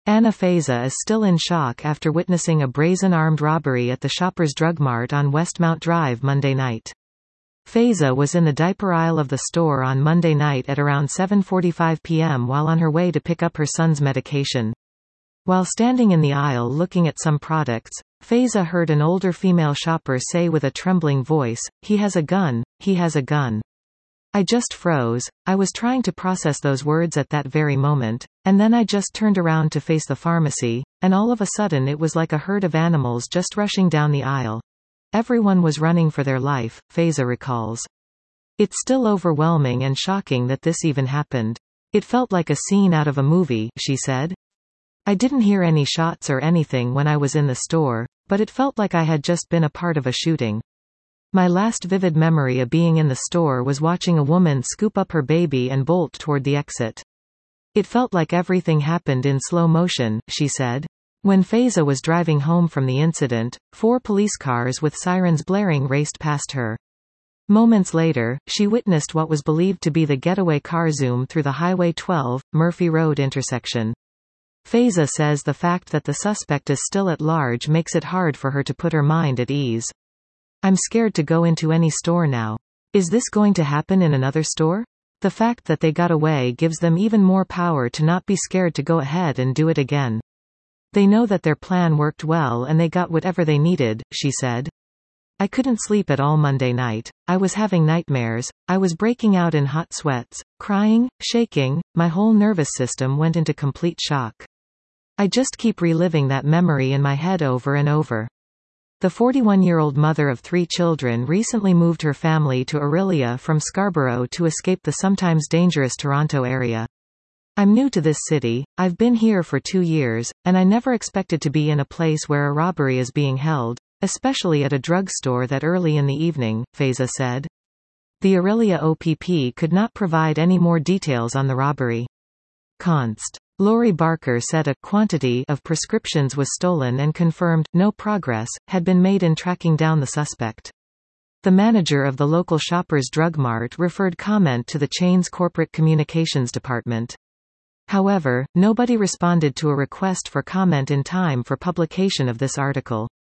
Anna Faiza is still in shock after witnessing a brazen armed robbery at the Shoppers Drug Mart on Westmount Drive Monday night. Faiza was in the diaper aisle of the store on Monday night at around 7:45 p.m. while on her way to pick up her son's medication. While standing in the aisle looking at some products, Faiza heard an older female shopper say with a trembling voice, "He has a gun, he has a gun." I just froze. I was trying to process those words at that very moment, and then I just turned around to face the pharmacy, and all of a sudden it was like a herd of animals just rushing down the aisle. Everyone was running for their life, Faiza recalls. It's still overwhelming and shocking that this even happened. It felt like a scene out of a movie, she said. I didn't hear any shots or anything when I was in the store, but it felt like I had just been a part of a shooting. My last vivid memory of being in the store was watching a woman scoop up her baby and bolt toward the exit. It felt like everything happened in slow motion, she said. When Faiza was driving home from the incident, 4 police cars with sirens blaring raced past her. Moments later, she witnessed what was believed to be the getaway car zoom through the Highway 12, Murphy Road intersection. Faiza says the fact that the suspect is still at large makes it hard for her to put her mind at ease. I'm scared to go into any store now. Is this going to happen in another store? The fact that they got away gives them even more power to not be scared to go ahead and do it again. They know that their plan worked well and they got whatever they needed, she said. I couldn't sleep at all Monday night. I was having nightmares. I was breaking out in hot sweats, crying, shaking. My whole nervous system went into complete shock. I just keep reliving that memory in my head over and over. The 41-year-old mother of 3 children recently moved her family to Orillia from Scarborough to escape the sometimes dangerous Toronto area. I'm new to this city, I've been here for 2 years, and I never expected to be in a place where a robbery is being held, especially at a drugstore that early in the evening, Faiza said. The Orillia OPP could not provide any more details on the robbery. Const. Lori Barker said a quantity of prescriptions was stolen and confirmed no progress had been made in tracking down the suspect. The manager of the local Shoppers Drug Mart referred comment to the chain's corporate communications department. However, nobody responded to a request for comment in time for publication of this article.